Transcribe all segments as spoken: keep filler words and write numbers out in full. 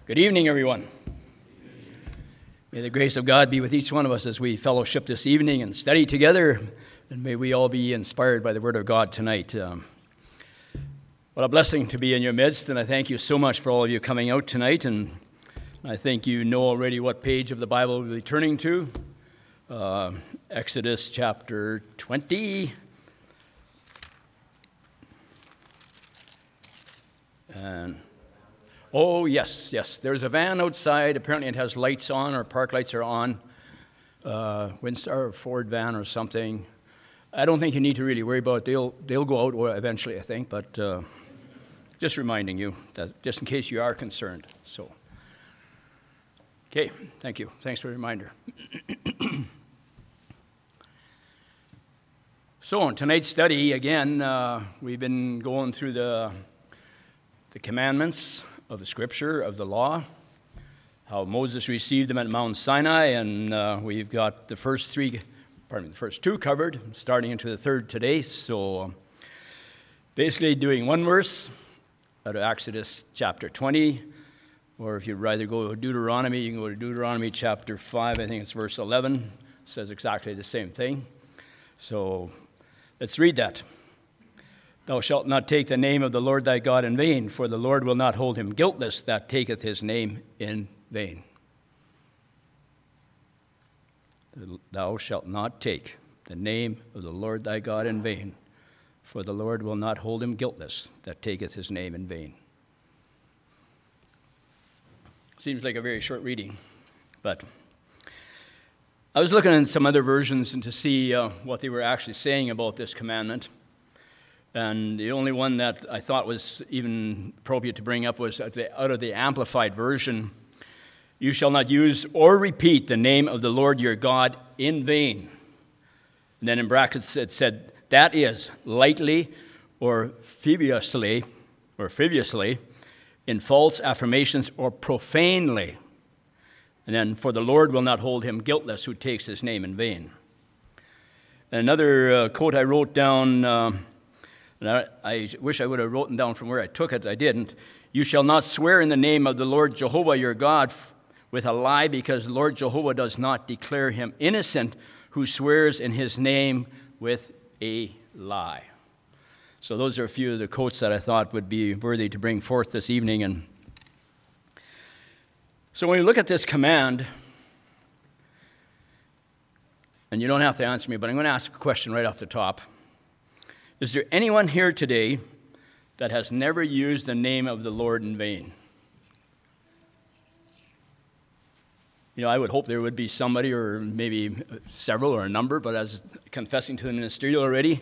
Good evening, everyone. May the grace of God be with each one of us as we fellowship this evening and study together, and may we all be inspired by the Word of God tonight. Um, what a blessing to be in your midst, and I thank you so much for all of you coming out tonight, and I think you know already what page of the Bible we'll be turning to. Uh, Exodus chapter twenty. And oh, yes, yes. There's a van outside. Apparently it has lights on, or park lights are on. Uh, Windstar or Ford van or something. I don't think you need to really worry about it. They'll, they'll go out eventually, I think. But uh, just reminding you, that just in case you are concerned. So, okay, thank you. Thanks for the reminder. So, in tonight's study, again, uh, we've been going through the, the commandments of the Scripture, of the law, how Moses received them at Mount Sinai, and uh, we've got the first three, pardon me, the first two covered, starting into the third today. So basically doing one verse out of Exodus chapter twenty, or if you'd rather go to Deuteronomy, you can go to Deuteronomy chapter five, I think it's verse eleven, it says exactly the same thing. So let's read that. Thou shalt not take the name of the Lord thy God in vain, for the Lord will not hold him guiltless that taketh his name in vain. Thou shalt not take the name of the Lord thy God in vain, for the Lord will not hold him guiltless that taketh his name in vain. Seems like a very short reading, but I was looking in some other versions and to see uh, what they were actually saying about this commandment. And the only one that I thought was even appropriate to bring up was out of the Amplified Version. You shall not use or repeat the name of the Lord your God in vain. And then in brackets it said, that is, lightly or frivolously, or frivolously, in false affirmations or profanely. And then, for the Lord will not hold him guiltless who takes his name in vain. And another uh, quote I wrote down... Uh, And I, I wish I would have written down from where I took it. I didn't. You shall not swear in the name of the Lord Jehovah your God with a lie, because the Lord Jehovah does not declare him innocent who swears in his name with a lie. So those are a few of the quotes that I thought would be worthy to bring forth this evening. And so when you look at this command, and you don't have to answer me, but I'm going to ask a question right off the top. Is there anyone here today that has never used the name of the Lord in vain? You know, I would hope there would be somebody, or maybe several, or a number, but as confessing to the ministerial already,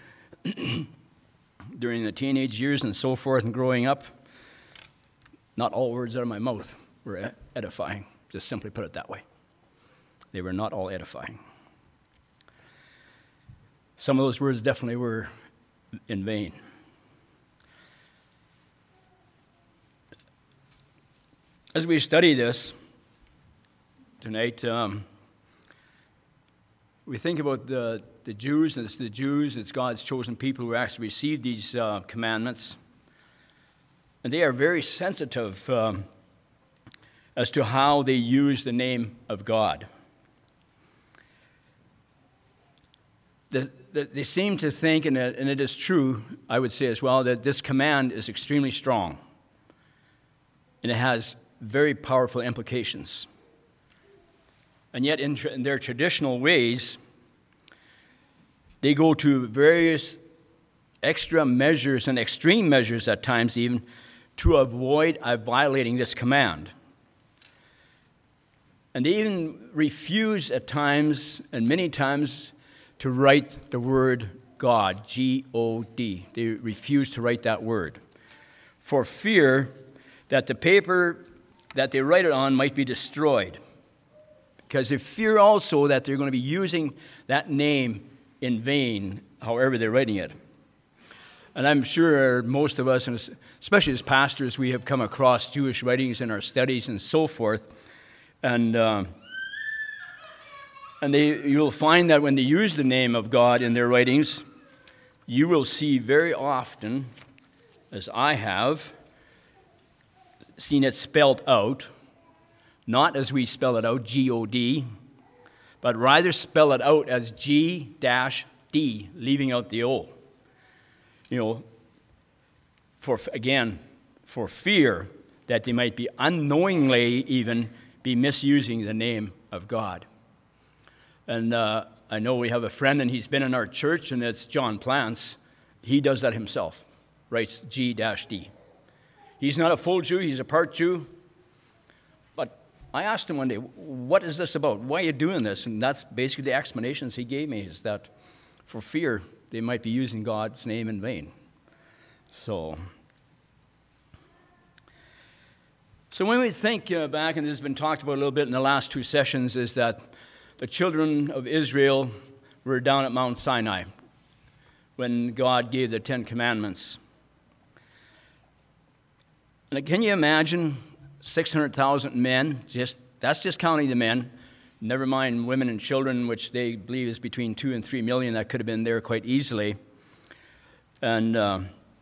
during the teenage years and so forth and growing up, not all words out of my mouth were edifying. Just simply put it that way. They were not all edifying. Some of those words definitely were in vain. As we study this tonight, um, we think about the, the Jews, and it's the Jews, it's God's chosen people who actually received these uh, commandments. And they are very sensitive um, as to how they use the name of God. The, the, they seem to think, and it, and it is true, I would say as well, that this command is extremely strong. And it has very powerful implications. And yet, in, tra- in their traditional ways, they go to various extra measures and extreme measures at times even to avoid uh, violating this command. And they even refuse at times, and many times, to write the word God, G O D. They refuse to write that word for fear that the paper that they write it on might be destroyed, because they fear also that they're going to be using that name in vain, however they're writing it. And I'm sure most of us, and especially as pastors, we have come across Jewish writings in our studies and so forth, and uh, And they, you'll find that when they use the name of God in their writings, you will see very often, as I have, seen it spelled out, not as we spell it out, G O D, but rather spell it out as G D, leaving out the O. You know, for again, for fear that they might be unknowingly even be misusing the name of God. And uh, I know we have a friend, and he's been in our church, and it's John Plants. He does that himself, writes G D. He's not a full Jew, he's a part Jew. But I asked him one day, what is this about? Why are you doing this? And that's basically the explanations he gave me, is that for fear they might be using God's name in vain. So, so when we think uh, back, and this has been talked about a little bit in the last two sessions, is that the children of Israel were down at Mount Sinai when God gave the Ten Commandments. And can you imagine six hundred thousand men, just that's just counting the men, never mind women and children, which they believe is between two and three million, that could have been there quite easily. And uh,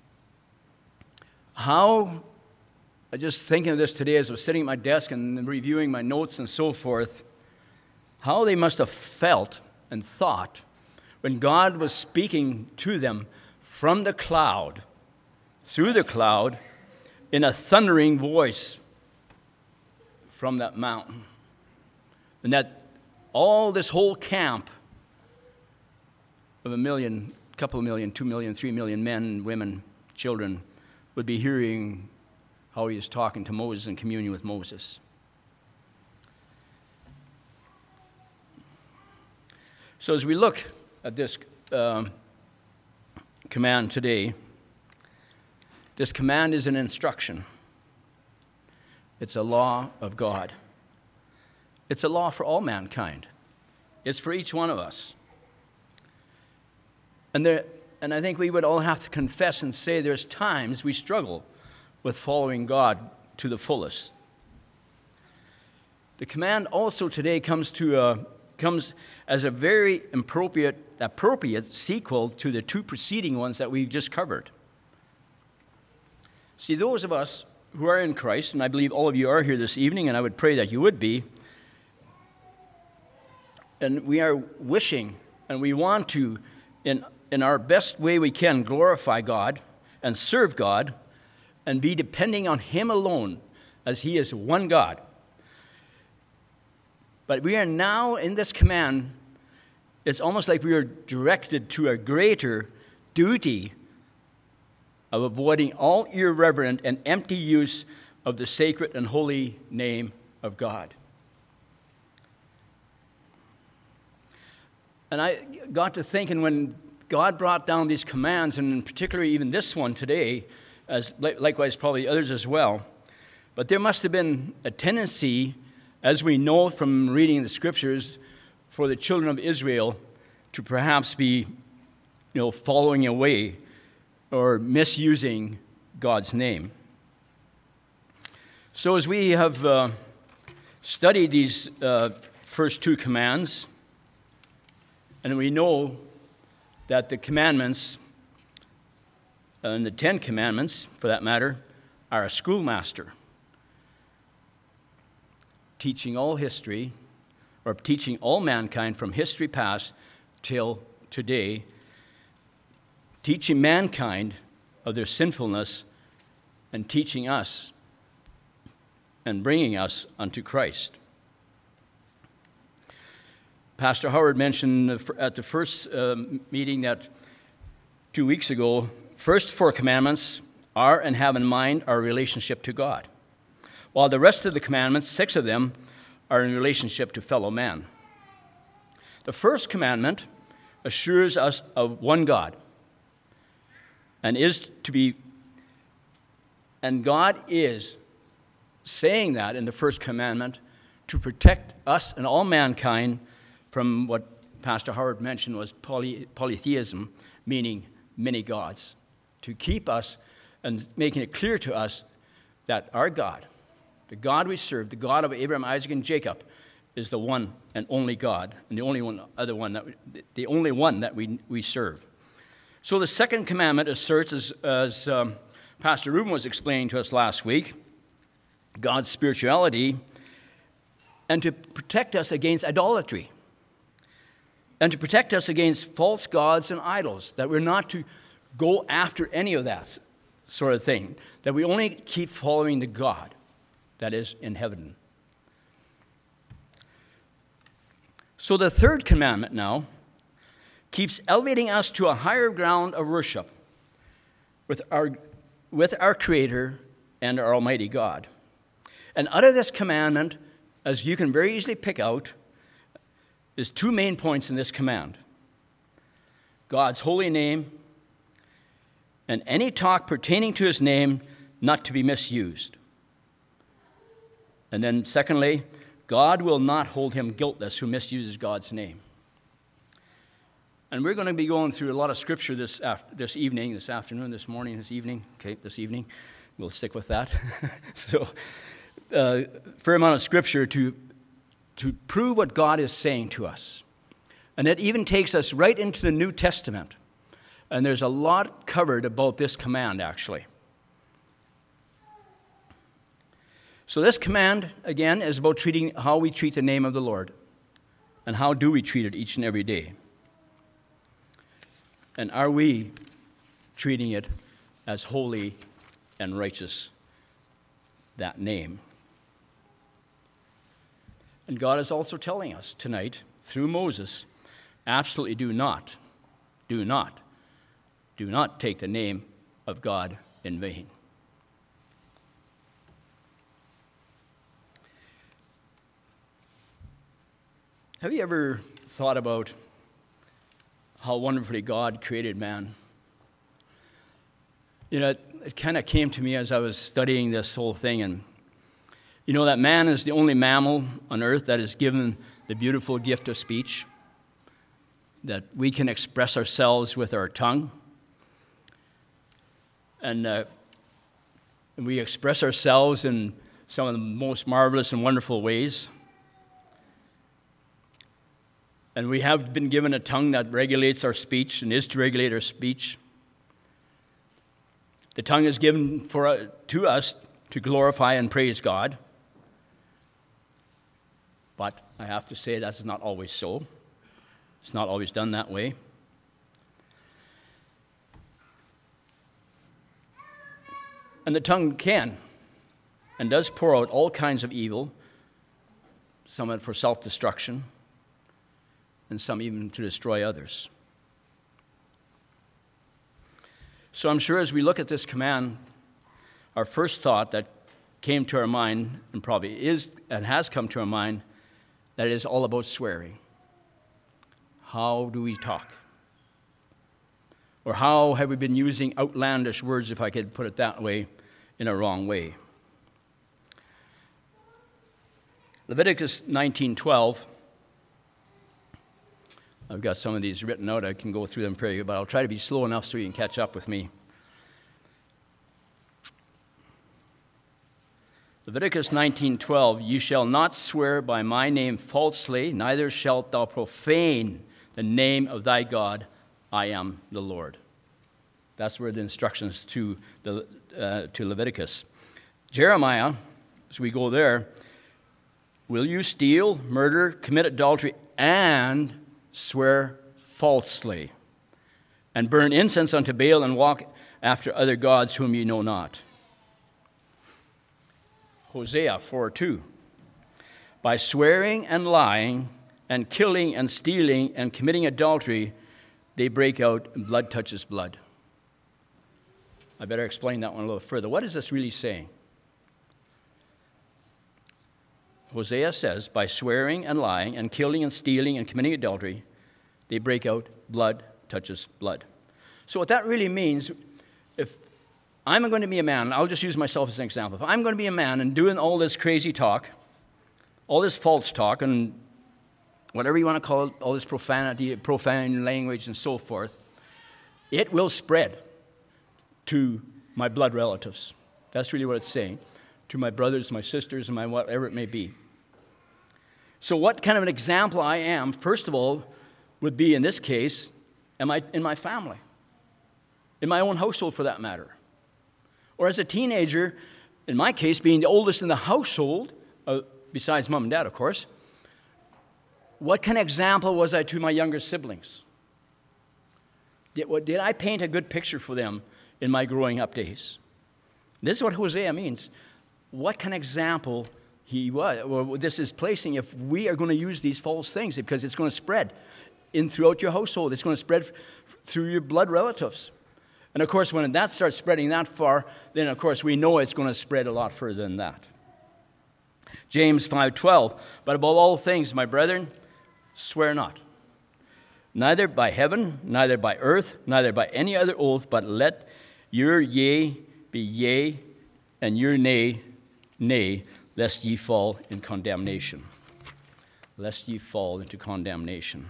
how, I just thinking of this today as I was sitting at my desk and reviewing my notes and so forth, how they must have felt and thought when God was speaking to them from the cloud, through the cloud, in a thundering voice from that mountain. And that all this whole camp of a million, couple of million, two million, three million men, women, children would be hearing how he is talking to Moses and communing with Moses. So as we look at this uh, command today, this command is an instruction. It's a law of God. It's a law for all mankind. It's for each one of us. And there, and I think we would all have to confess and say there's times we struggle with following God to the fullest. The command also today comes to a, comes as a very appropriate, appropriate sequel to the two preceding ones that we've just covered. See, those of us who are in Christ, and I believe all of you are here this evening, and I would pray that you would be, and we are wishing and we want to, in, in our best way we can, glorify God and serve God and be depending on Him alone, as He is one God. But we are now in this command, it's almost like we are directed to a greater duty of avoiding all irreverent and empty use of the sacred and holy name of God. And I got to thinking when God brought down these commands, and in particular even this one today, as likewise probably others as well, but there must have been a tendency, as we know from reading the scriptures, for the children of Israel to perhaps be, you know, following away or misusing God's name. So as we have uh, studied these uh, first two commands, and we know that the commandments, and the Ten Commandments, for that matter, are a schoolmaster, teaching all history, or teaching all mankind from history past till today, teaching mankind of their sinfulness and teaching us and bringing us unto Christ. Pastor Howard mentioned at the first uh, meeting that two weeks ago, first four commandments are and have in mind our relationship to God, while the rest of the commandments, six of them, are in relationship to fellow man. The first commandment assures us of one God, and is to be, and God is saying that in the first commandment to protect us and all mankind from what Pastor Howard mentioned was poly, polytheism, meaning many gods, to keep us and making it clear to us that our God, the God we serve, the God of Abraham, Isaac, and Jacob, is the one and only God, and the only one, other one that we, the only one that we we serve. So the second commandment asserts, as, as um, Pastor Reuben was explaining to us last week, God's spirituality, and to protect us against idolatry, and to protect us against false gods and idols, that we're not to go after any of that sort of thing, that we only keep following the God that is in heaven. So the third commandment now keeps elevating us to a higher ground of worship with our, with our Creator and our Almighty God. And out of this commandment, as you can very easily pick out, there's two main points in this command: God's holy name, and any talk pertaining to his name not to be misused. And then secondly, God will not hold him guiltless who misuses God's name. And we're going to be going through a lot of scripture this after, this evening, this afternoon, this morning, this evening. Okay, this evening. We'll stick with that. so, a uh, fair amount of scripture to, to prove what God is saying to us. And it even takes us right into the New Testament. And there's a lot covered about this command, actually. So this command, again, is about treating how we treat the name of the Lord. And how do we treat it each and every day? And are we treating it as holy and righteous, that name? And God is also telling us tonight, through Moses, absolutely do not, do not, do not take the name of God in vain. Have you ever thought about how wonderfully God created man? You know, it, it kind of came to me as I was studying this whole thing, and you know that man is the only mammal on earth that is given the beautiful gift of speech, that we can express ourselves with our tongue. And uh, we express ourselves in some of the most marvelous and wonderful ways. And we have been given a tongue that regulates our speech and is to regulate our speech. The tongue is given for uh, to us to glorify and praise God. But I have to say that's not always so. It's not always done that way. And the tongue can and does pour out all kinds of evil, some of it for self-destruction, and some even to destroy others. So I'm sure as we look at this command, our first thought that came to our mind, and probably is and has come to our mind, that it is all about swearing. How do we talk? Or how have we been using outlandish words, if I could put it that way, in a wrong way? Leviticus nineteen twelve. I've got some of these written out. I can go through them pretty good, but I'll try to be slow enough so you can catch up with me. Leviticus nineteen twelve, you shall not swear by my name falsely, neither shalt thou profane the name of thy God. I am the Lord. That's where the instructions to, the, uh, to Leviticus. Jeremiah, as we go there, will you steal, murder, commit adultery, and swear falsely, and burn incense unto Baal, and walk after other gods whom ye know not? Hosea four two. By swearing and lying, and killing and stealing and committing adultery, they break out, and blood touches blood. I better explain that one a little further. What is this really saying? Hosea says, by swearing and lying and killing and stealing and committing adultery, they break out, blood touches blood. So what that really means, if I'm going to be a man, I'll just use myself as an example. If I'm going to be a man and doing all this crazy talk, all this false talk, and whatever you want to call it, all this profanity, profane language and so forth, it will spread to my blood relatives. That's really what it's saying. To my brothers, my sisters, and my whatever it may be. So what kind of an example I am, first of all, would be in this case, am I in my family, in my own household for that matter. Or as a teenager, in my case, being the oldest in the household, uh, besides mom and dad, of course, what kind of example was I to my younger siblings? Did, what, did I paint a good picture for them in my growing up days? This is what Hosea means. What kind of example he was, or this is placing if we are going to use these false things, because it's going to spread in throughout your household. It's going to spread f- through your blood relatives. And of course, when that starts spreading that far, then of course we know it's going to spread a lot further than that. James five twelve, but above all things, my brethren, swear not, neither by heaven, neither by earth, neither by any other oath, but let your yea be yea, and your nay, nay, lest ye fall in condemnation. Lest ye fall into condemnation.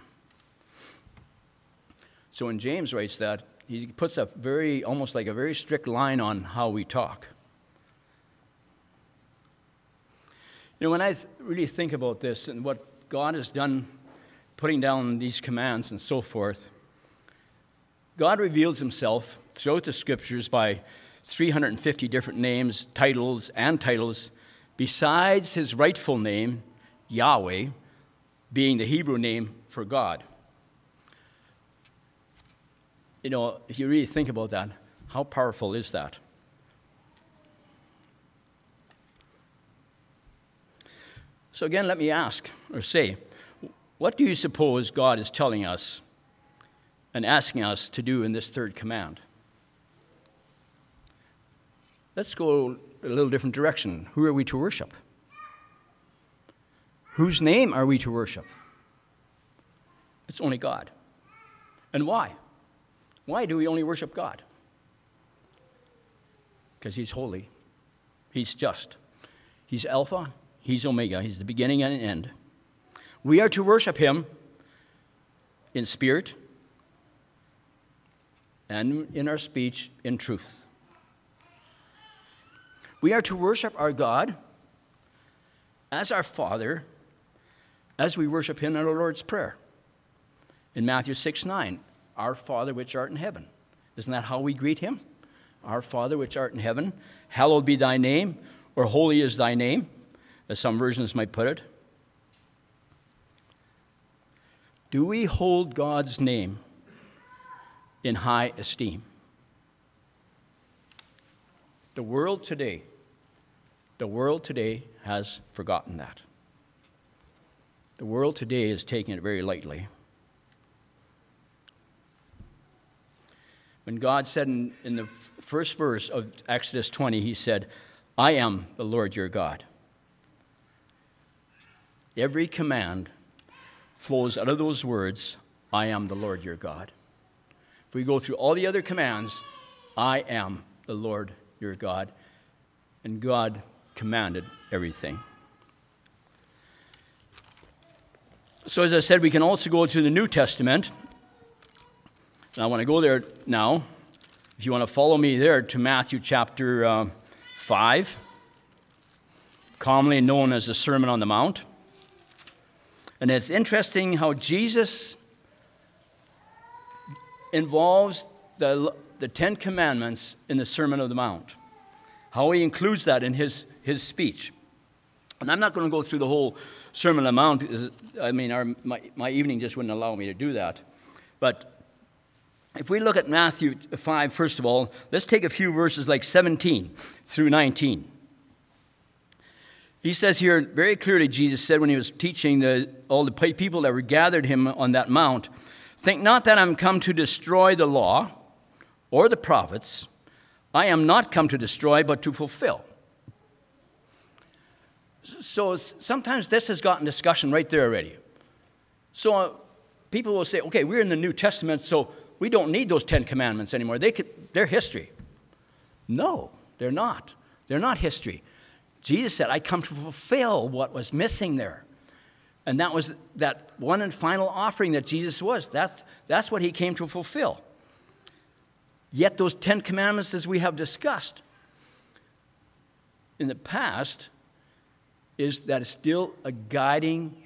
So when James writes that, he puts a very, almost like a very strict line on how we talk. You know, when I th- really think about this and what God has done, putting down these commands and so forth, God reveals himself throughout the scriptures by three hundred fifty different names, titles, and titles, besides his rightful name, Yahweh, being the Hebrew name for God. You know, if you really think about that, how powerful is that? So again, let me ask or say, what do you suppose God is telling us and asking us to do in this third command? Let's go a little different direction. Who are we to worship? Whose name are we to worship? It's only God. And why? Why do we only worship God? Because he's holy. He's just. He's Alpha. He's Omega. He's the beginning and the end. We are to worship him in spirit and in our speech in truth. We are to worship our God as our Father as we worship him in our Lord's Prayer. In Matthew six nine, our Father which art in heaven. Isn't that how we greet him? Our Father which art in heaven, hallowed be thy name, or holy is thy name, as some versions might put it. Do we hold God's name in high esteem? The world today, the world today has forgotten that. The world today is taking it very lightly. When God said in, in the first verse of Exodus twenty, he said, I am the Lord your God. Every command flows out of those words, I am the Lord your God. If we go through all the other commands, I am the Lord your God. And God commanded everything. So as I said, we can also go to the New Testament. And I want to go there now. If you want to follow me there to Matthew chapter uh, five, commonly known as the Sermon on the Mount. And it's interesting how Jesus involves the, the Ten Commandments in the Sermon on the Mount, how he includes that in his, his speech. And I'm not going to go through the whole Sermon on the Mount, because, I mean, our, my, my evening just wouldn't allow me to do that. But if we look at Matthew five, first of all, let's take a few verses like seventeen through nineteen. He says here very clearly, Jesus said when he was teaching the, all the people that were gathered him on that mount, think not that I'm come to destroy the law or the prophets. I am not come to destroy, but to fulfill. So sometimes this has gotten discussion right there already. So uh, people will say, okay, we're in the New Testament, so we don't need those Ten Commandments anymore. They could, they're history. No, they're not. They're not history. Jesus said, I come to fulfill what was missing there. And that was that one and final offering that Jesus was. That's, that's what he came to fulfill. Yet those Ten Commandments, as we have discussed in the past, is that it's still a guiding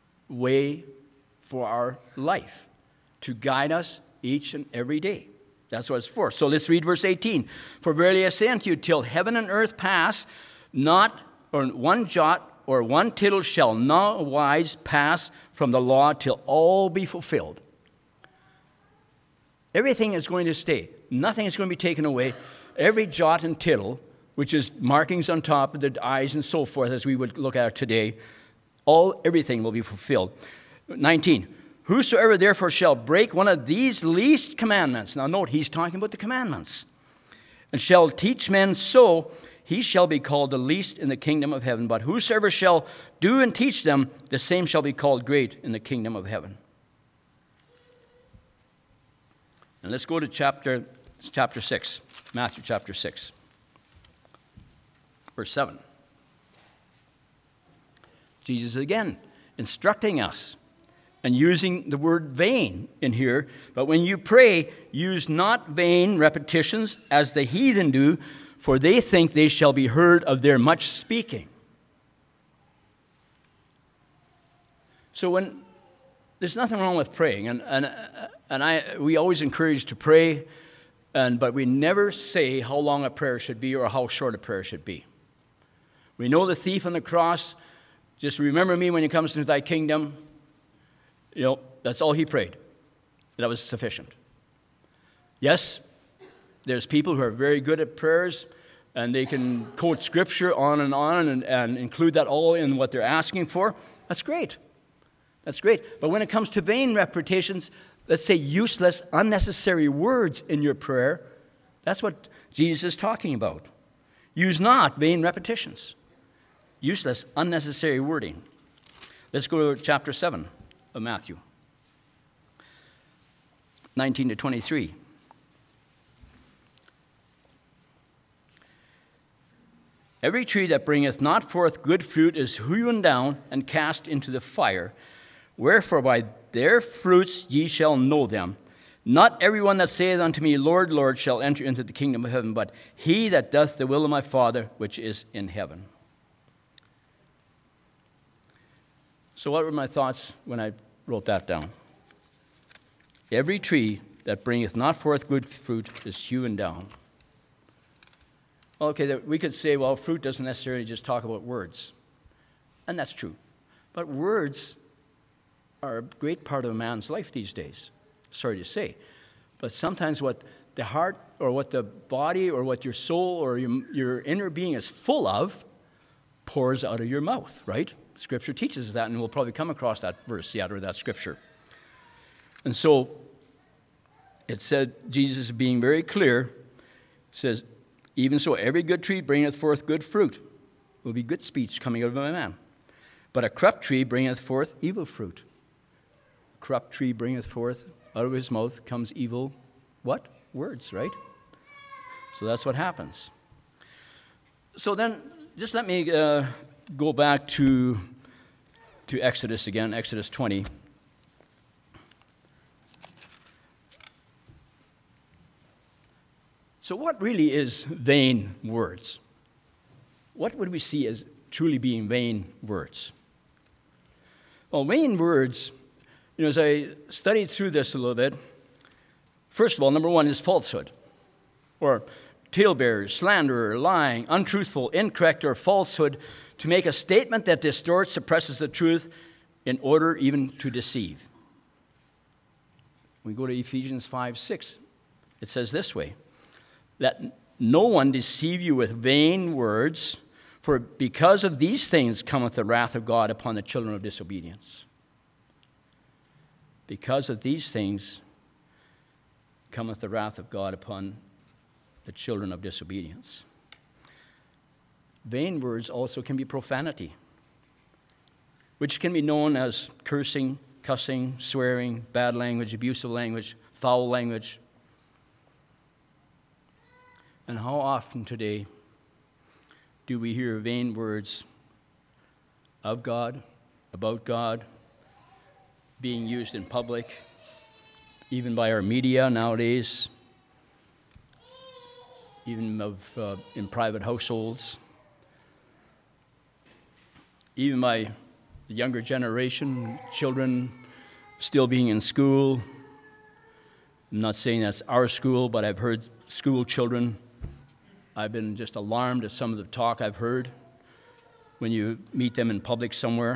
way for our life, to guide us each and every day. That's what it's for. So let's read verse eighteen. For verily I say unto you, till heaven and earth pass, not or one jot or one tittle shall no wise pass from the law till all be fulfilled. Everything is going to stay. Nothing is going to be taken away. Every jot and tittle, which is markings on top of the eyes and so forth, as we would look at today, all everything will be fulfilled. nineteen. Whosoever therefore shall break one of these least commandments. Now note, he's talking about the commandments. And shall teach men so, he shall be called the least in the kingdom of heaven. But whosoever shall do and teach them, the same shall be called great in the kingdom of heaven. And let's go to chapter, chapter six, Matthew chapter six, verse seven. Jesus again instructing us and using the word vain in here. But when you pray, use not vain repetitions as the heathen do, for they think they shall be heard of their much speaking. So when there's nothing wrong with praying, and and and I we always encourage to pray, and but we never say how long a prayer should be or how short a prayer should be. We know the thief on the cross, just remember me when you comes into thy kingdom. You know, that's all he prayed. That was sufficient. Yes, there's people who are very good at prayers, and they can quote Scripture on and on and, and include that all in what they're asking for. That's great. That's great. But when it comes to vain repetitions, let's say useless, unnecessary words in your prayer, that's what Jesus is talking about. Use not vain repetitions. Useless, unnecessary wording. Let's go to chapter seven. Of Matthew, nineteen to twenty-three. Every tree that bringeth not forth good fruit is hewn down and cast into the fire. Wherefore by their fruits ye shall know them. Not every one that saith unto me, Lord, Lord, shall enter into the kingdom of heaven, but he that doth the will of my Father which is in heaven. So what were my thoughts when I wrote that down? Every tree that bringeth not forth good fruit is hewn down. Okay, we could say, well, fruit doesn't necessarily just talk about words. And that's true. But words are a great part of a man's life these days. Sorry to say. But sometimes what the heart or what the body or what your soul or your, your inner being is full of pours out of your mouth, right? Scripture teaches us that, and we'll probably come across that verse yet, or that scripture. And so it said, Jesus being very clear, says, even so every good tree bringeth forth good fruit. Will be good speech coming out of a man. But a corrupt tree bringeth forth evil fruit. A corrupt tree bringeth forth, out of his mouth comes evil, what? Words, right? So that's what happens. So then, just let me uh, go back to, to Exodus again, Exodus twenty. So what really is vain words? What would we see as truly being vain words? Well, vain words, you know, as I studied through this a little bit, first of all, number one is falsehood, or talebearer, slanderer, lying, untruthful, incorrect, or falsehood, to make a statement that distorts, suppresses the truth in order even to deceive. We go to Ephesians five six. It says this way, let no one deceive you with vain words, for because of these things cometh the wrath of God upon the children of disobedience. Because of these things cometh the wrath of God upon the children of disobedience. Vain words also can be profanity, which can be known as cursing, cussing, swearing, bad language, abusive language, foul language. And how often today do we hear vain words of God, about God, being used in public, even by our media nowadays, even of uh, in private households, even by the younger generation, children still being in school, I'm not saying that's our school, but I've heard school children. I've been just alarmed at some of the talk I've heard when you meet them in public somewhere.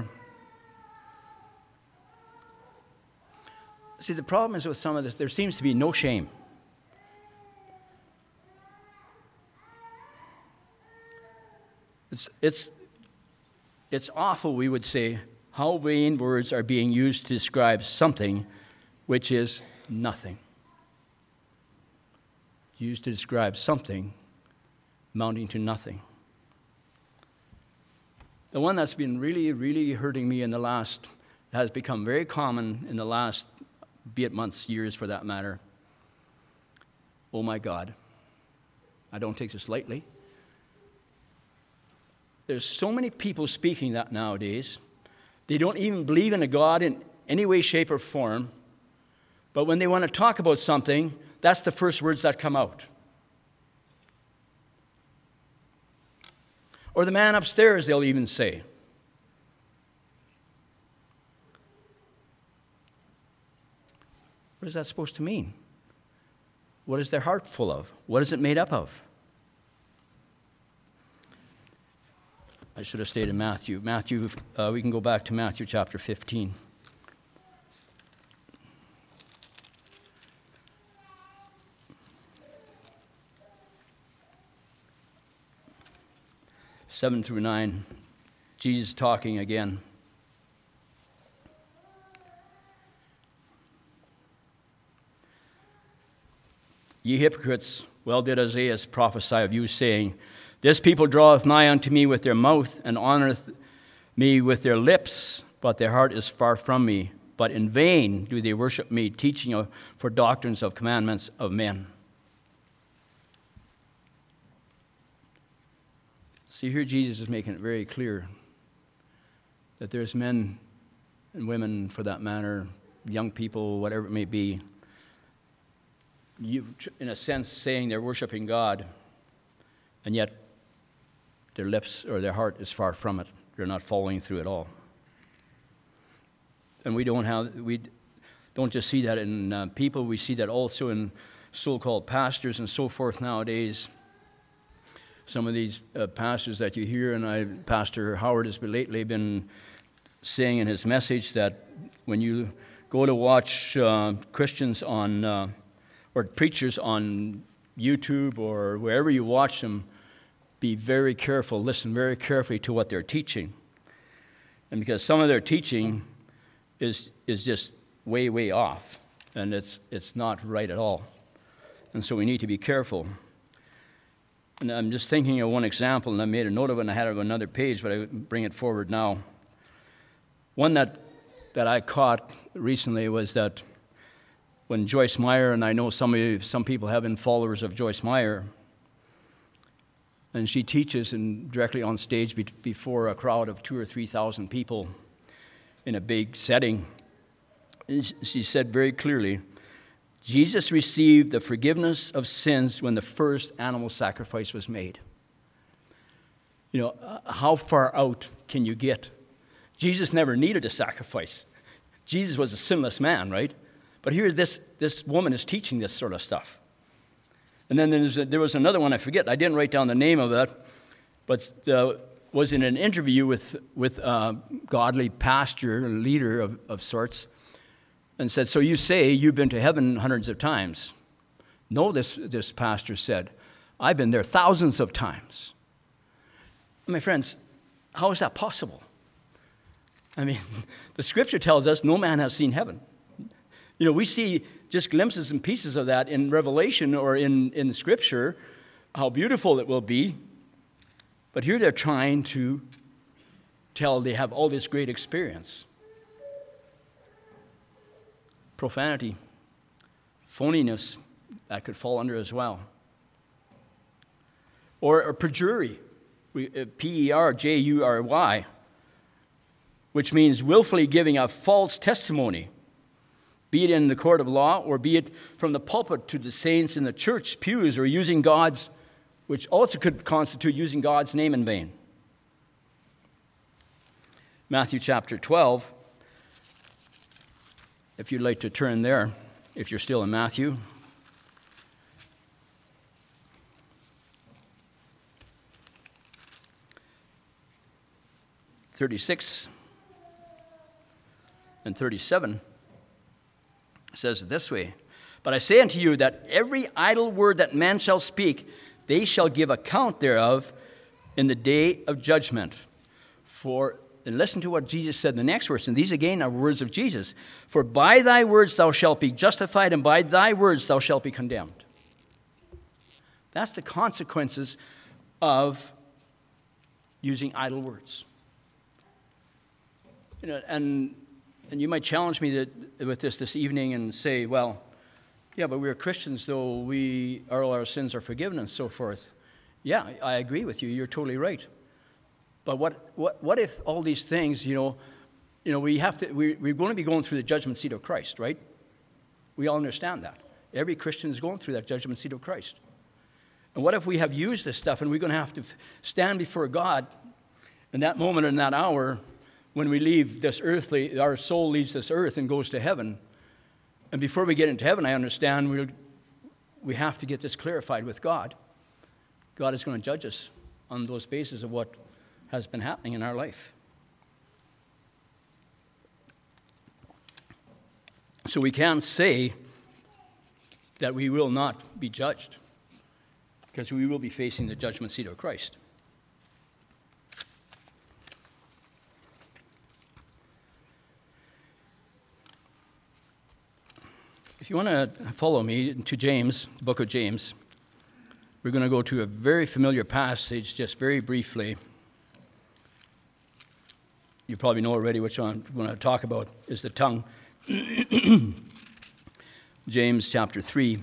See, the problem is with some of this, there seems to be no shame. It's, it's, it's awful, we would say, how vain words are being used to describe something which is nothing. Used to describe something amounting to nothing. The one that's been really, really hurting me in the last, has become very common in the last, be it months, years for that matter. Oh my God. I don't take this lightly. There's so many people speaking that nowadays. They don't even believe in a God in any way, shape, or form. But when they want to talk about something, that's the first words that come out. Or the man upstairs, they'll even say. What is that supposed to mean? What is their heart full of? What is it made up of? I should have stayed in Matthew. Matthew, uh, we can go back to Matthew chapter fifteen. seven through nine, Jesus talking again. Ye hypocrites, well did Isaiah prophesy of you, saying, This people draweth nigh unto me with their mouth, and honoreth me with their lips, but their heart is far from me. But in vain do they worship me, teaching for doctrines of commandments of men. See, here Jesus is making it very clear that there's men and women, for that matter, young people, whatever it may be, you, in a sense, saying they're worshiping God, and yet their lips or their heart is far from it. They're not following through at all. And we don't have, we don't just see that in uh, people, we see that also in so-called pastors and so forth nowadays. Some of these uh, pastors that you hear, and I, Pastor Howard has lately been saying in his message that when you go to watch uh, Christians on, uh, or preachers on YouTube or wherever you watch them, be very careful, listen very carefully to what they're teaching. And because some of their teaching is is just way, way off, and it's it's not right at all. And so we need to be careful. And I'm just thinking of one example, and I made a note of it, and I had it on another page, but I bring it forward now. One that that I caught recently was that when Joyce Meyer, and I know some of you, some people have been followers of Joyce Meyer, and she teaches and directly on stage be- before a crowd of two or three thousand people in a big setting. And she said very clearly, Jesus received the forgiveness of sins when the first animal sacrifice was made. You know, uh, how far out can you get? Jesus never needed a sacrifice. Jesus was a sinless man, right? But here this, this woman is teaching this sort of stuff. And then there's a, there was another one, I forget, I didn't write down the name of it, but uh, was in an interview with with a godly pastor, a leader of, of sorts, and said, so you say you've been to heaven hundreds of times. No, this, this pastor said, I've been there thousands of times. My friends, how is that possible? I mean, the scripture tells us no man has seen heaven. You know, we see just glimpses and pieces of that in Revelation or in, in Scripture, how beautiful it will be. But here they're trying to tell they have all this great experience. Profanity, phoniness, that could fall under as well. Or, or perjury, P E R J U R Y, which means willfully giving a false testimony, be it in the court of law or be it from the pulpit to the saints in the church pews, or using God's, which also could constitute using God's name in vain. Matthew chapter twelve, if you'd like to turn there, if you're still in Matthew. thirty-six and thirty-seven says it this way, "But I say unto you that every idle word that man shall speak, they shall give account thereof in the day of judgment. For," and listen to what Jesus said in the next verse, and these again are words of Jesus, "For by thy words thou shalt be justified, and by thy words thou shalt be condemned." That's the consequences of using idle words. You know, and and you might challenge me that, with this this evening and say, well, yeah, but we're Christians, though we all our sins are forgiven and so forth. Yeah, I agree with you. You're totally right. But what what what if all these things, you know, you know, we have to we we're going to be going through the judgment seat of Christ, right? We all understand that. Every Christian is going through that judgment seat of Christ. And what if we have used this stuff and we're going to have to stand before God in that moment, in that hour, when we leave this earthly, our soul leaves this earth and goes to heaven. And before we get into heaven, I understand we we have to get this clarified with God. God is going to judge us on those bases of what has been happening in our life. So we can say that we will not be judged, because we will be facing the judgment seat of Christ. If you want to follow me to James, the book of James, we're going to go to a very familiar passage just very briefly. You probably know already which one I'm going to talk about is the tongue. James chapter three.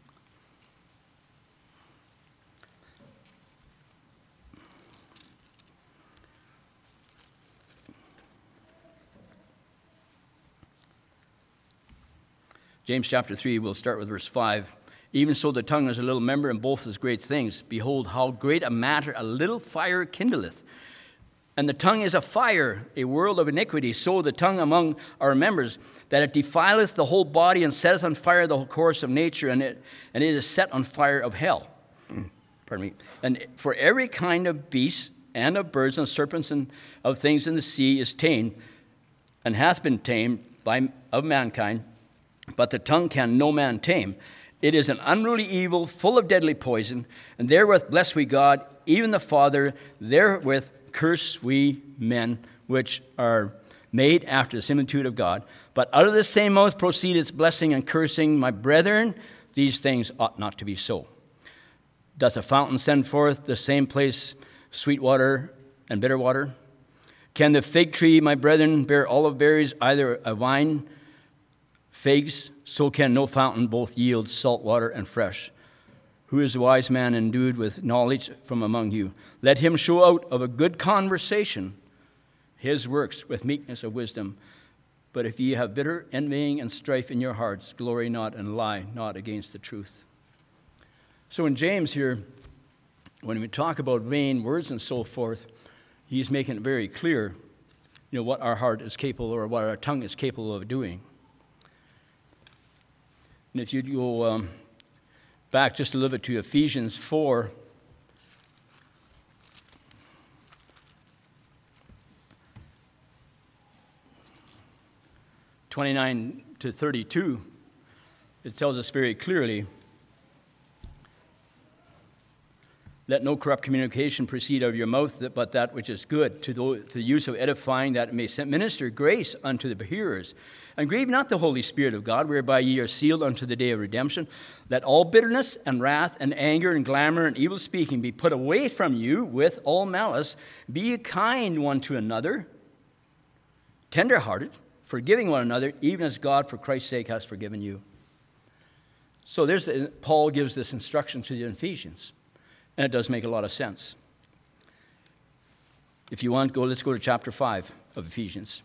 James chapter three, we'll start with verse five. "Even so the tongue is a little member, and both is great things. Behold, how great a matter a little fire kindleth. And the tongue is a fire, a world of iniquity. So the tongue among our members, that it defileth the whole body, and setteth on fire the whole course of nature, and it and it is set on fire of hell." Pardon me. "And for every kind of beast, and of birds, and serpents, and of things in the sea is tamed, and hath been tamed by of mankind. But the tongue can no man tame. It is an unruly evil, full of deadly poison. And therewith bless we God, even the Father. Therewith curse we men, which are made after the similitude of God. But out of the same mouth proceedeth blessing and cursing. My brethren, these things ought not to be so. Doth a fountain send forth the same place sweet water and bitter water? Can the fig tree, my brethren, bear olive berries, either a vine figs? So can no fountain both yield salt water and fresh. Who is the wise man endued with knowledge from among you? Let him show out of a good conversation his works with meekness of wisdom. But if ye have bitter envying and strife in your hearts, glory not and lie not against the truth." So in James here, when we talk about vain words and so forth, he's making it very clear, you know, what our heart is capable, or what our tongue is capable of doing. And if you'd go um, back just a little bit to Ephesians four, twenty-nine to thirty-two, it tells us very clearly, "Let no corrupt communication proceed out of your mouth, but that which is good, to the, to the use of edifying, that it may minister grace unto the hearers. And grieve not the Holy Spirit of God, whereby ye are sealed unto the day of redemption. Let all bitterness and wrath and anger and glamour and evil speaking be put away from you with all malice. Be ye kind one to another, tender-hearted, forgiving one another, even as God for Christ's sake has forgiven you." So there's Paul gives this instruction to the Ephesians. And it does make a lot of sense. If you want, go. Let's go to chapter five of Ephesians.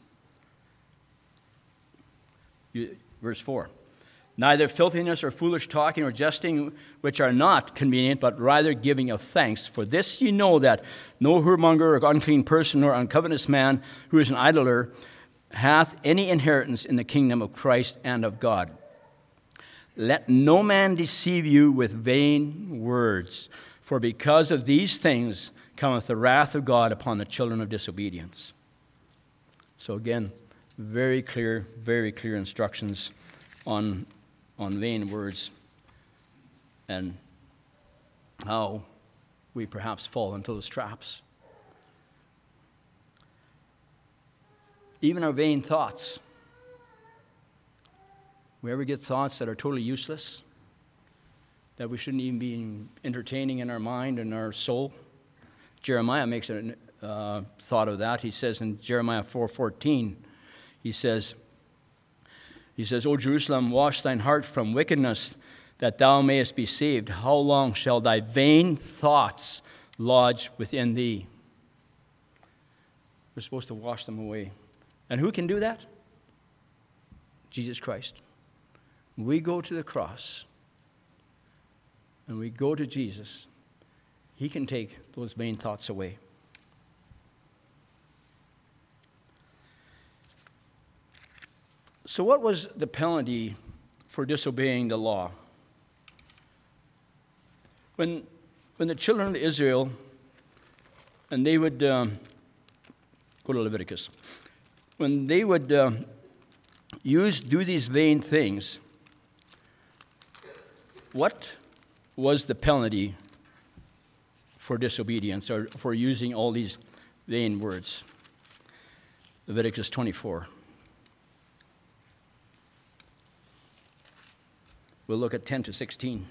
You, verse four. "Neither filthiness or foolish talking or jesting, which are not convenient, but rather giving of thanks. For this ye know, that no whoremonger or unclean person nor uncovetous man who is an idolater hath any inheritance in the kingdom of Christ and of God. Let no man deceive you with vain words, for because of these things cometh the wrath of God upon the children of disobedience. So again, very clear, very clear instructions on, on vain words and how we perhaps fall into those traps. Even our vain thoughts. We ever get thoughts that are totally useless, that we shouldn't even be entertaining in our mind and our soul? Jeremiah makes a uh, thought of that. He says in Jeremiah four fourteen, he says, he says, O Jerusalem, wash thine heart from wickedness, that thou mayest be saved. How long shall thy vain thoughts lodge within thee? We're supposed to wash them away. And who can do that? Jesus Christ. We go to the cross and we go to Jesus. He can take those vain thoughts away. So what was the penalty for disobeying the law? When, when the children of Israel, and they would, um, go to Leviticus, when they would uh, use, do these vain things, what was the penalty for disobedience or for using all these vain words? Leviticus twenty-four. We'll look at ten to sixteen.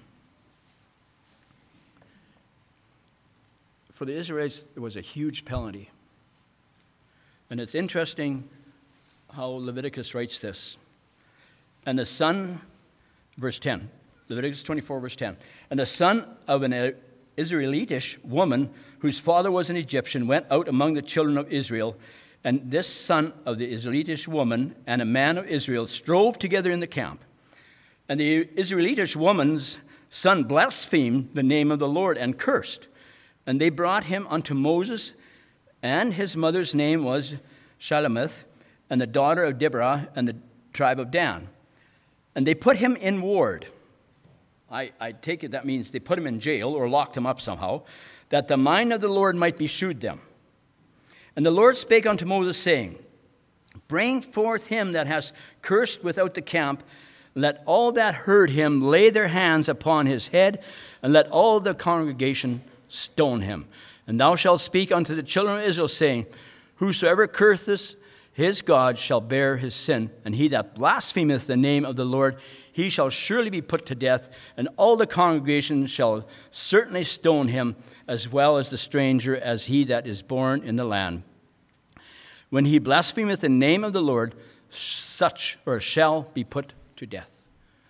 For the Israelites, there was a huge penalty. And it's interesting how Leviticus writes this. And the son, verse ten, Leviticus twenty-four, verse ten. And the son of an Israelitish woman, whose father was an Egyptian, went out among the children of Israel. And this son of the Israelitish woman and a man of Israel strove together in the camp. And the Israelitish woman's son blasphemed the name of the Lord and cursed. And they brought him unto Moses, and his mother's name was Shalemith, and the daughter of Deborah, and the tribe of Dan. And they put him in ward. I, I take it that means they put him in jail or locked him up somehow, that the mind of the Lord might be shewed them. And the Lord spake unto Moses, saying, Bring forth him that has cursed without the camp. Let all that heard him lay their hands upon his head, and let all the congregation stone him. And thou shalt speak unto the children of Israel, saying, Whosoever curseth his God shall bear his sin, and he that blasphemeth the name of the Lord, he shall surely be put to death, and all the congregation shall certainly stone him, as well as the stranger, as he that is born in the land. When he blasphemeth the name of the Lord, such or shall be put to death.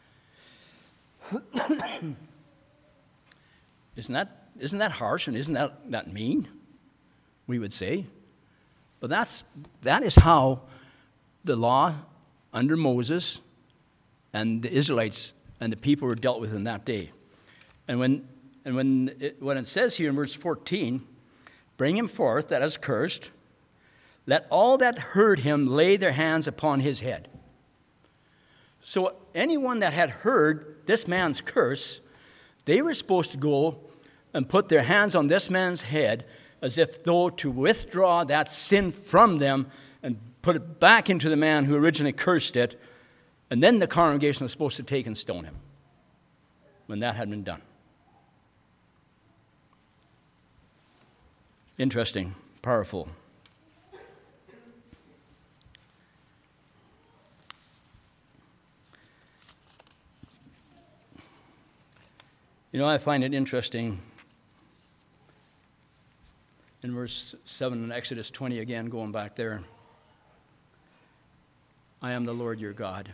Isn't that Isn't that harsh, and isn't that, that mean, we would say? But that's, that is how the law under Moses and the Israelites and the people were dealt with in that day. And when, and when, it, when it says here in verse fourteen, Bring him forth that is cursed, let all that heard him lay their hands upon his head. So anyone that had heard this man's curse, they were supposed to go and put their hands on this man's head as if though to withdraw that sin from them and put it back into the man who originally cursed it. And then the congregation was supposed to take and stone him when that had been done. Interesting, powerful. You know, I find it interesting in verse seven in Exodus twenty, again, going back there. I am the Lord your God.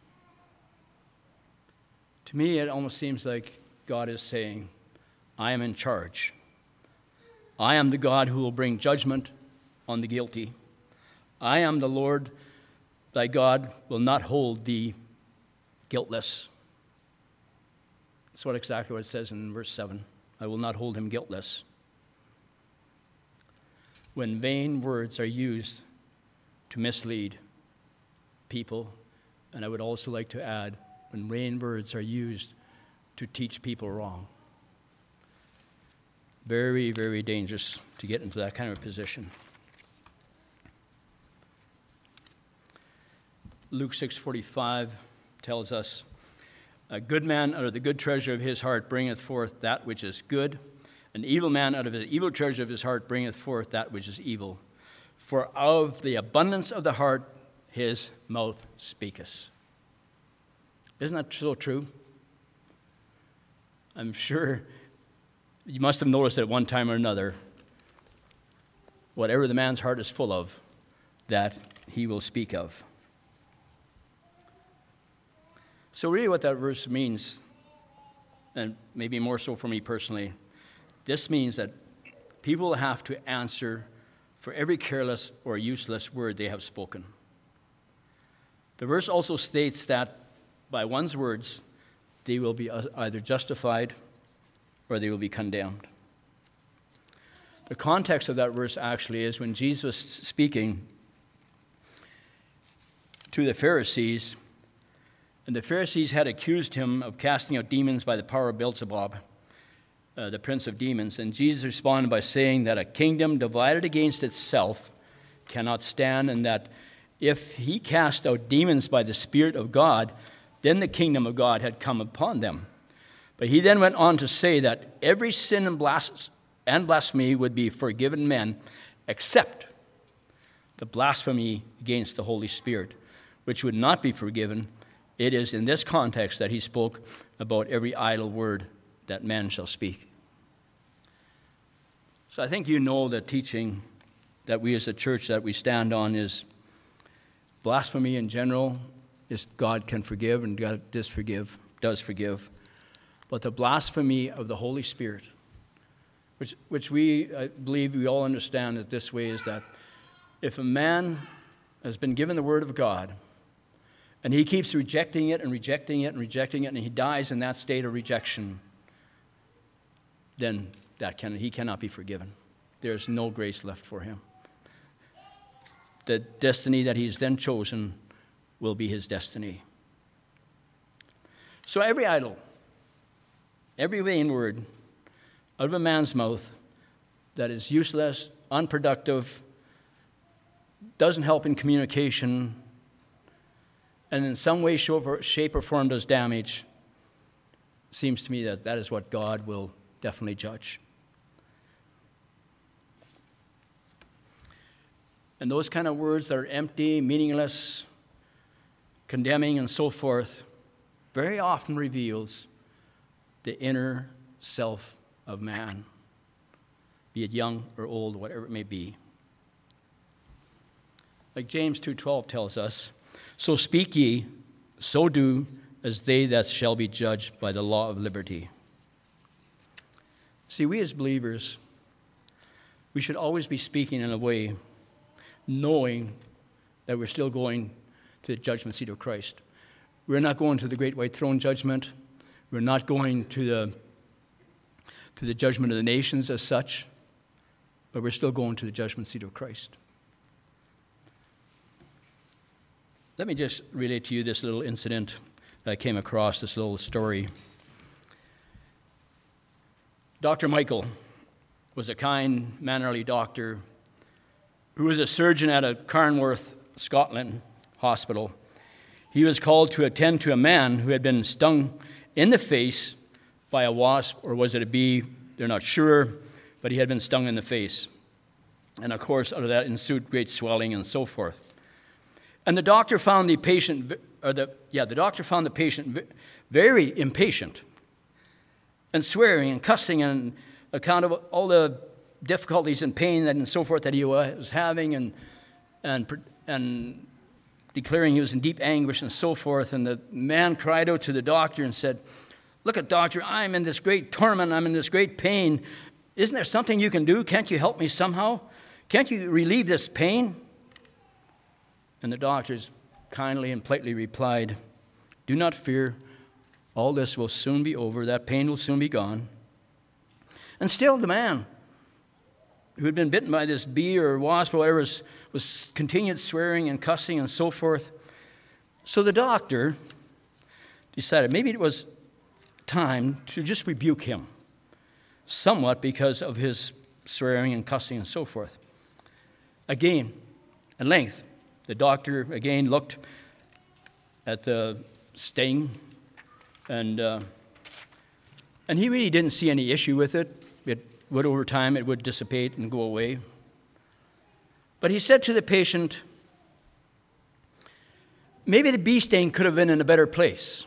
To me, it almost seems like God is saying, I am in charge. I am the God who will bring judgment on the guilty. I am the Lord, thy God, will not hold thee guiltless. That's what exactly what it says in verse seven. I will not hold him guiltless. When vain words are used to mislead people, and I would also like to add, when vain words are used to teach people wrong. Very, very dangerous to get into that kind of position. Luke six forty-five tells us, a good man out of the good treasure of his heart bringeth forth that which is good. An evil man out of the evil treasure of his heart bringeth forth that which is evil. For of the abundance of the heart his mouth speaketh. Isn't that so true? I'm sure you must have noticed at one time or another, whatever the man's heart is full of, that he will speak of. So really what that verse means, and maybe more so for me personally, this means that people have to answer for every careless or useless word they have spoken. The verse also states that by one's words, they will be either justified or they will be condemned. The context of that verse actually is when Jesus was speaking to the Pharisees, and the Pharisees had accused him of casting out demons by the power of Beelzebub, uh, the prince of demons. And Jesus responded by saying that a kingdom divided against itself cannot stand, and that if he cast out demons by the Spirit of God, then the kingdom of God had come upon them. But he then went on to say that every sin and blasphemy would be forgiven men, except the blasphemy against the Holy Spirit, which would not be forgiven. It is in this context that he spoke about every idle word that man shall speak. So I think you know the teaching that we as a church that we stand on is blasphemy in general is God can forgive and God does forgive, does forgive. But the blasphemy of the Holy Spirit, which, which we I believe we all understand it this way, is that if a man has been given the word of God, and he keeps rejecting it and rejecting it and rejecting it, and he dies in that state of rejection, then that can, he cannot be forgiven. There's no grace left for him. The destiny that he's then chosen will be his destiny. So every idle, every vain word out of a man's mouth that is useless, unproductive, doesn't help in communication, and in some way, shape, or form does damage, seems to me that that is what God will definitely judge. And those kind of words that are empty, meaningless, condemning, and so forth, very often reveals the inner self of man, be it young or old, whatever it may be. Like James two twelve tells us, so speak ye, so do, as they that shall be judged by the law of liberty. See, we as believers, we should always be speaking in a way knowing that we're still going to the judgment seat of Christ. We're not going to the great white throne judgment. We're not going to the, to the judgment of the nations as such, but we're still going to the judgment seat of Christ. Let me just relate to you this little incident that I came across, this little story. Doctor Michael was a kind, mannerly doctor who was a surgeon at a Carnworth, Scotland hospital. He was called to attend to a man who had been stung in the face by a wasp, or was it a bee? They're not sure, but he had been stung in the face. And of course, out of that ensued great swelling and so forth. And the doctor found the patient, or the yeah, the doctor found the patient very impatient, and swearing and cussing on account of all the difficulties and pain and so forth that he was having, and and and declaring he was in deep anguish and so forth. And the man cried out to the doctor and said, "Look at doctor, I'm in this great torment. I'm in this great pain. Isn't there something you can do? Can't you help me somehow? Can't you relieve this pain?" And the doctors kindly and politely replied, "Do not fear. All this will soon be over. That pain will soon be gone." And still the man who had been bitten by this bee or wasp or whatever was, was continued swearing and cussing and so forth. So the doctor decided maybe it was time to just rebuke him somewhat because of his swearing and cussing and so forth. Again, at length, the doctor again looked at the sting, and uh, and he really didn't see any issue with it. It would, over time, it would dissipate and go away. But he said to the patient, maybe the bee sting could have been in a better place.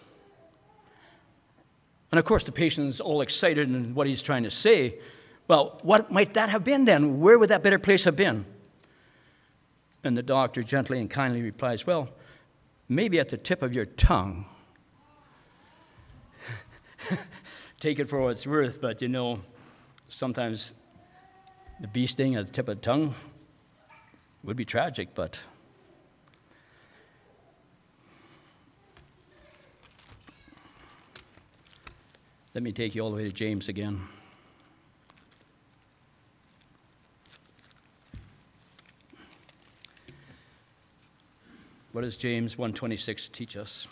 And of course, the patient's all excited in what he's trying to say. Well, what might that have been then? Where would that better place have been? And the doctor gently and kindly replies, well, maybe at the tip of your tongue. Take it for what it's worth, but you know, sometimes the bee sting at the tip of the tongue would be tragic, but let me take you all the way to James again. What does James one twenty-six teach us?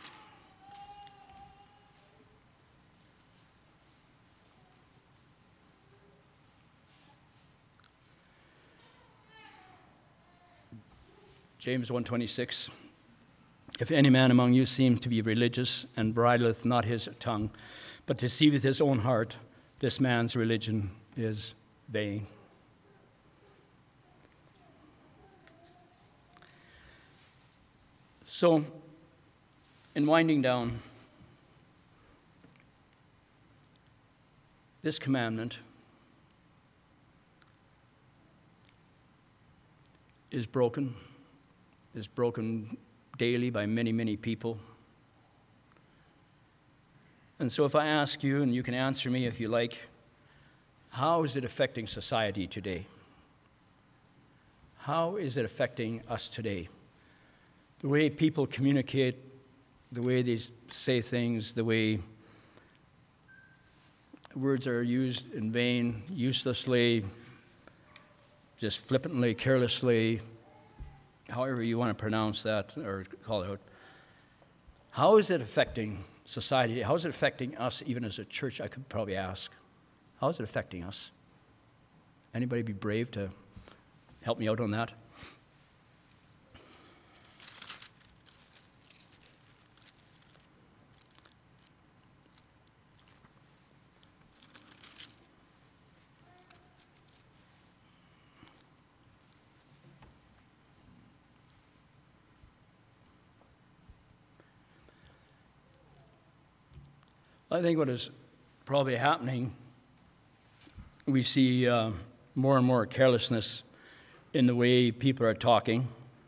James one twenty-six, if any man among you seem to be religious and bridleth not his tongue, but deceiveth his own heart, this man's religion is vain. So, in winding down, this commandment is broken, is broken daily by many, many people. And so if I ask you, and you can answer me if you like, how is it affecting society today? How is it affecting us today? The way people communicate, the way they say things, the way words are used in vain, uselessly, just flippantly, carelessly, however you want to pronounce that or call it out. How is it affecting society? How is it affecting us even as a church, I could probably ask? How is it affecting us? Anybody be brave to help me out on that? I think what is probably happening, we see uh, more and more carelessness in the way people are talking.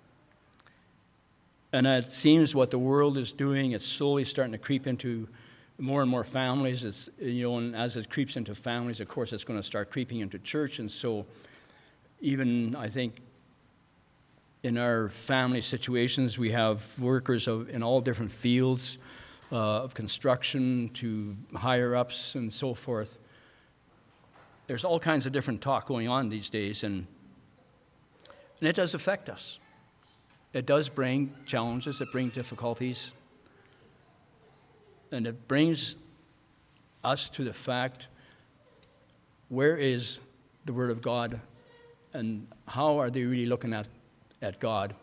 And it seems what the world is doing, it's slowly starting to creep into more and more families. It's, you know, and as it creeps into families, of course, it's going to start creeping into church. And so even, I think, in our family situations, we have workers of, in all different fields, Uh, of construction to higher-ups and so forth. There's all kinds of different talk going on these days, and, and it does affect us. It does bring challenges, it brings difficulties, and it brings us to the fact, where is the Word of God, and how are they really looking at, at God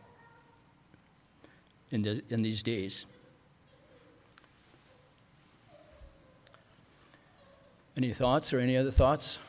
in, the, in these days? Any thoughts or any other thoughts?